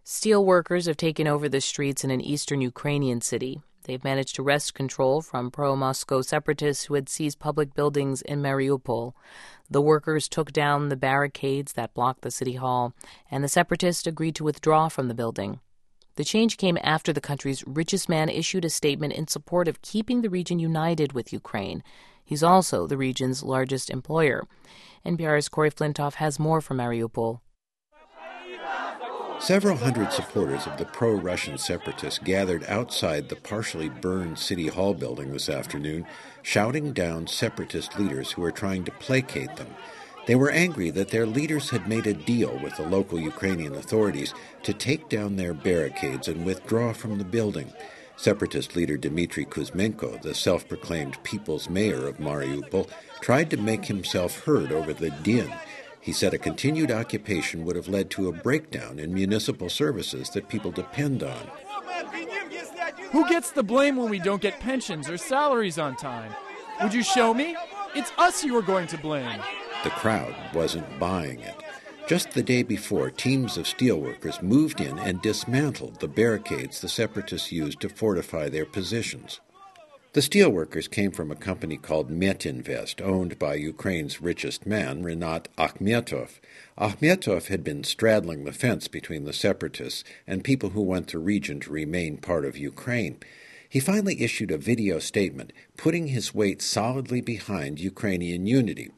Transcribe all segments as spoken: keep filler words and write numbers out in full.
Steel workers have taken over the streets in an eastern Ukrainian city. They've managed to wrest control from pro-Moscow separatists who had seized public buildings in Mariupol. The workers took down the barricades that blocked the city hall, and the separatists agreed to withdraw from the building. The change came after the country's richest man issued a statement in support of keeping the region united with Ukraine. He's also the region's largest employer. N P R's Corey Flintoff has more from Mariupol. Several hundred supporters of the pro-Russian separatists gathered outside the partially burned City Hall building this afternoon, shouting down separatist leaders who were trying to placate them. They were angry that their leaders had made a deal with the local Ukrainian authorities to take down their barricades and withdraw from the building. Separatist leader Dmitry Kuzmenko, the self-proclaimed people's mayor of Mariupol, tried to make himself heard over the din. He said a continued occupation would have led to a breakdown in municipal services that people depend on. Who gets the blame when we don't get pensions or salaries on time? Would you show me? It's us you are going to blame. The crowd wasn't buying it. Just the day before, teams of steelworkers moved in and dismantled the barricades the separatists used to fortify their positions. The steelworkers came from a company called Metinvest, owned by Ukraine's richest man, Rinat Akhmetov. Akhmetov had been straddling the fence between the separatists and people who want the region to remain part of Ukraine. He finally issued a video statement, putting his weight solidly behind Ukrainian unity.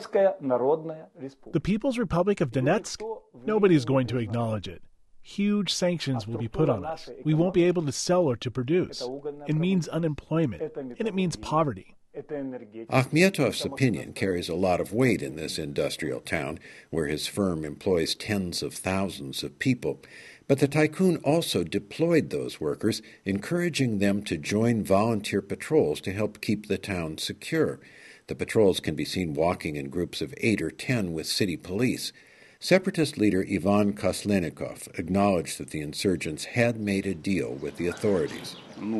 The People's Republic of Donetsk? Nobody's going to acknowledge it. Huge sanctions will be put on us. We won't be able to sell or to produce. It means unemployment, and it means poverty. Akhmetov's opinion carries a lot of weight in this industrial town, where his firm employs tens of thousands of people. But the tycoon also deployed those workers, encouraging them to join volunteer patrols to help keep the town secure. The patrols can be seen walking in groups of eight or ten with city police. Separatist leader Ivan Koslenikov acknowledged that the insurgents had made a deal with the authorities.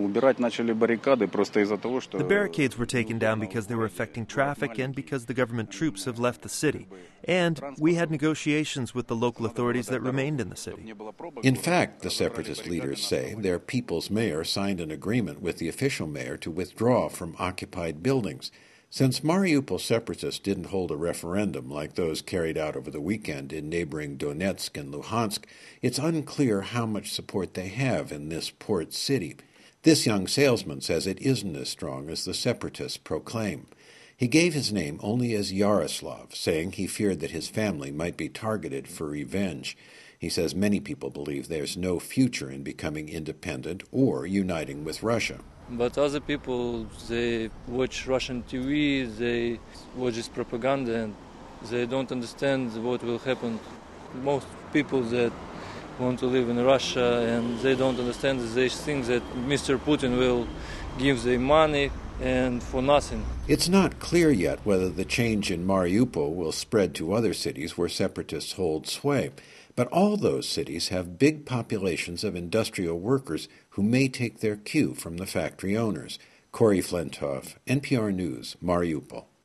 The barricades were taken down because they were affecting traffic and because the government troops have left the city. And we had negotiations with the local authorities that remained in the city. In fact, the separatist leaders say their people's mayor signed an agreement with the official mayor to withdraw from occupied buildings. Since Mariupol separatists didn't hold a referendum like those carried out over the weekend in neighboring Donetsk and Luhansk, it's unclear how much support they have in this port city. This young salesman says it isn't as strong as the separatists proclaim. He gave his name only as Yaroslav, saying he feared that his family might be targeted for revenge. He says many people believe there's no future in becoming independent or uniting with Russia. But other people, they watch Russian T V, they watch this propaganda, and they don't understand what will happen. Most people that want to live in Russia, and they don't understand, they think that Mister Putin will give them money and for nothing. It's not clear yet whether the change in Mariupol will spread to other cities where separatists hold sway. But all those cities have big populations of industrial workers who may take their cue from the factory owners. Corey Flintoff, N P R News, Mariupol.